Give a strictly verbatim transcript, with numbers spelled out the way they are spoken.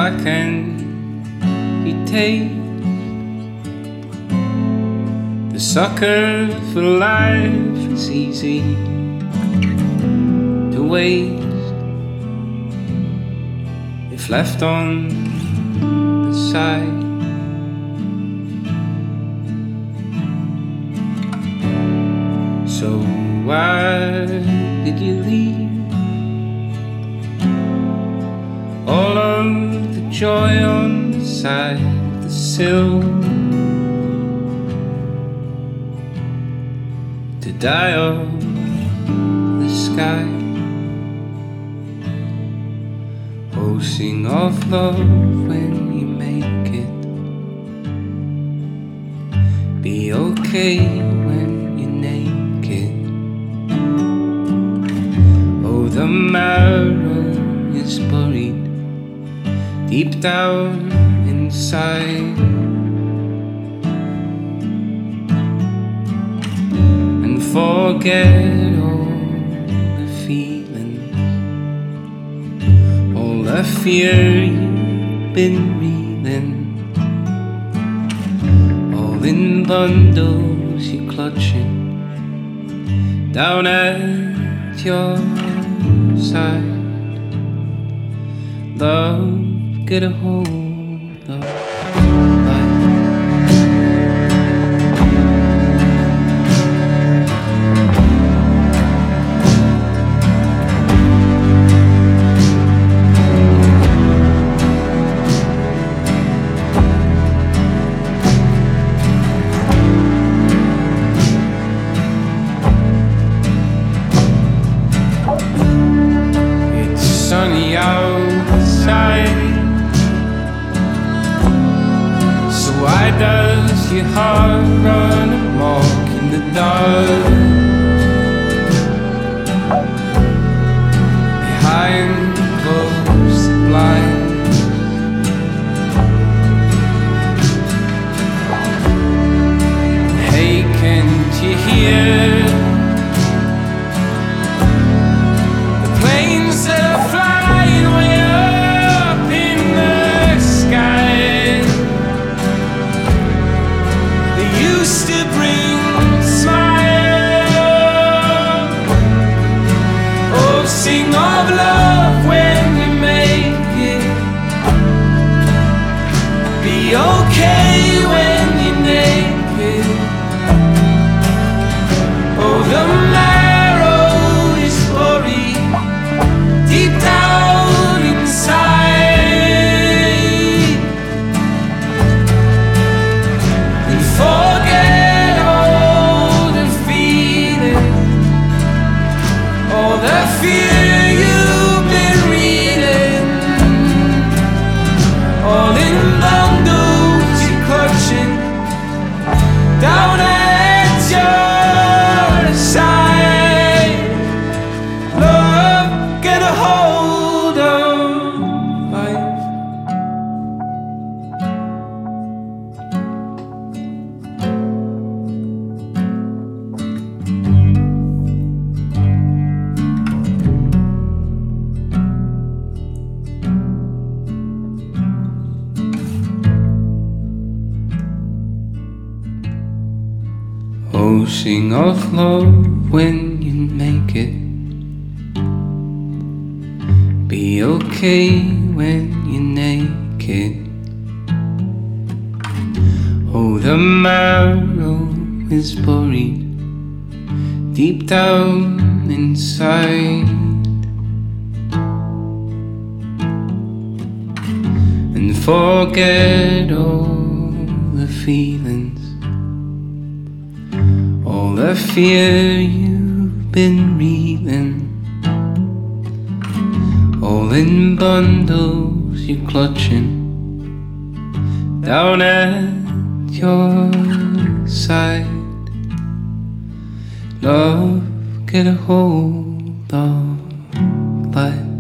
why can't you take the sucker for life? It's easy to waste if left on the side. So why did you leave all of the joy on the side of the sill to die of the sky? Oh, sing of love when you make it. Be okay when you're naked. Oh, the marrow is buried deep down inside, and forget all the feelings, all the fear you've been reeling, all in bundles you're clutching down at your side. Love, get a hold of life. It's sunny outside. Why does your heart run amok in the dark? Behind closed blinds, hey, can't you hear the planes that are flying way up in the sky? Used to bring a smile. Oh, sing of love when we make it. Be okay when you're naked. Oh, the marrow is buried deep down inside. Forget all the feelings, all the fear you've been reading, all in bundles you're clutching down at your side. Love, get a hold of life. Oh, sing of love when you make it. Be okay when you're naked. Oh, the marrow is buried deep down inside, and forget all the feelings, all the fear you've been reeling, all in bundles you're clutching down at your side. Love, get a hold of life.